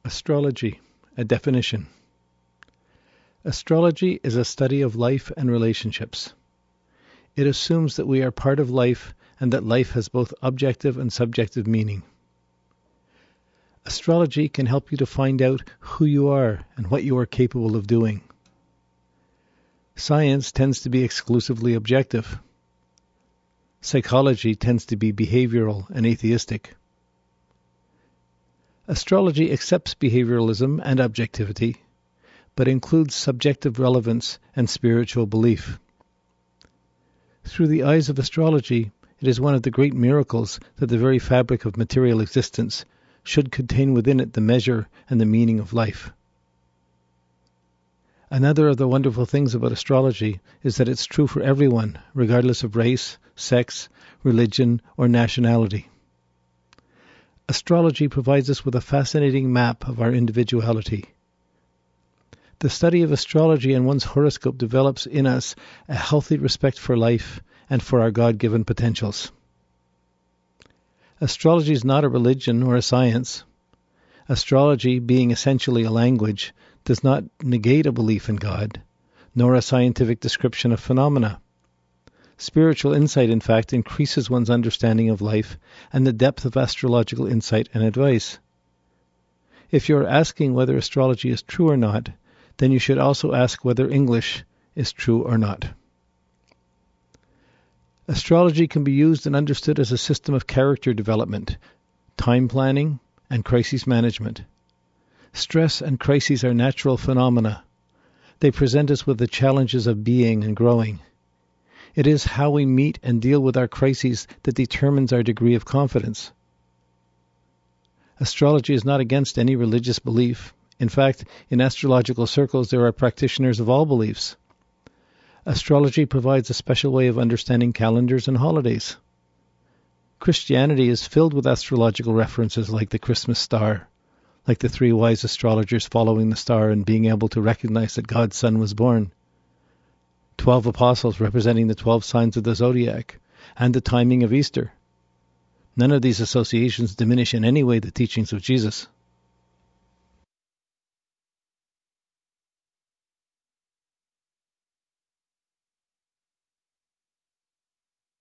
Astrology, a definition. Astrology is a study of life and relationships. It assumes that we are part of life and that life has both objective and subjective meaning. Astrology can help you to find out who you are and what you are capable of doing. Science tends to be exclusively objective. Psychology tends to be behavioral and atheistic. Astrology accepts behavioralism and objectivity, but includes subjective relevance and spiritual belief. Through the eyes of astrology, it is one of the great miracles that the very fabric of material existence should contain within it the measure and the meaning of life. Another of the wonderful things about astrology is that it's true for everyone, regardless of race, sex, religion, or nationality. Astrology provides us with a fascinating map of our individuality. The study of astrology and one's horoscope develops in us a healthy respect for life and for our God-given potentials. Astrology is not a religion or a science. Astrology, being essentially a language, does not negate a belief in God, nor a scientific description of phenomena. Spiritual insight, in fact, increases one's understanding of life and the depth of astrological insight and advice. If you are asking whether astrology is true or not, then you should also ask whether English is true or not. Astrology can be used and understood as a system of character development, time planning, and crisis management. Stress and crises are natural phenomena. They present us with the challenges of being and growing. It is how we meet and deal with our crises that determines our degree of confidence. Astrology is not against any religious belief. In fact, in astrological circles there are practitioners of all beliefs. Astrology provides a special way of understanding calendars and holidays. Christianity is filled with astrological references like the Christmas star, like the 3 wise astrologers following the star and being able to recognize that God's Son was born. 12 apostles representing the 12 signs of the zodiac, and the timing of Easter. None of these associations diminish in any way the teachings of Jesus.